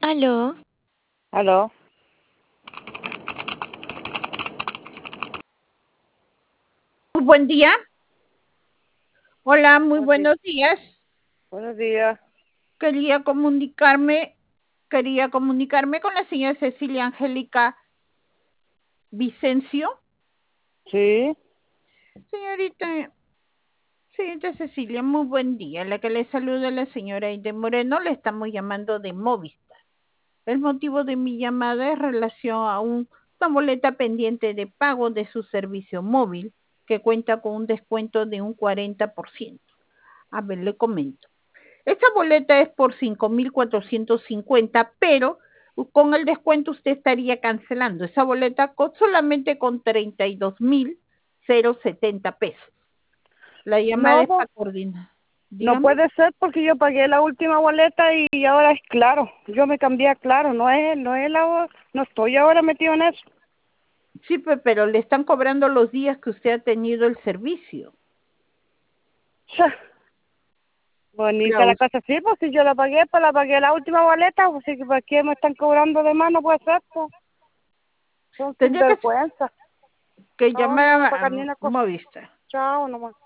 Aló, ¿Aló? Muy buen día. Hola, muy Buenos días. buenos días. Buenos días. Quería comunicarme, quería comunicarme con la señora Cecilia Angélica Vicencio. Sí, Señorita, señorita Cecilia, muy buen día. La que le saluda es la señora Aide Moreno, le estamos llamando de Movistar. El motivo de mi llamada es relación a una boleta pendiente de pago de su servicio móvil que cuenta con un descuento de un 40%. A ver, le comento. Esta boleta es por 5.450, pero con el descuento usted estaría cancelando esa boleta solamente con 32.070 pesos. La llamada no, es para coordinar. no Dígame. puede ser porque yo pagué la última boleta y ahora es Claro. Yo me cambié a Claro, no estoy ahora metido en eso. Sí, pero le están cobrando los días que usted ha tenido el servicio. Cha, bonita Pero la cosa, sí, pues si yo la pagué la última boleta, pues sí, que ¿para qué me están cobrando de más? No puede ser, pues. Son tendría sinvergüenza. que No, no voy a llamar a pagar ni una cosa. Movistar. Chao, nomás.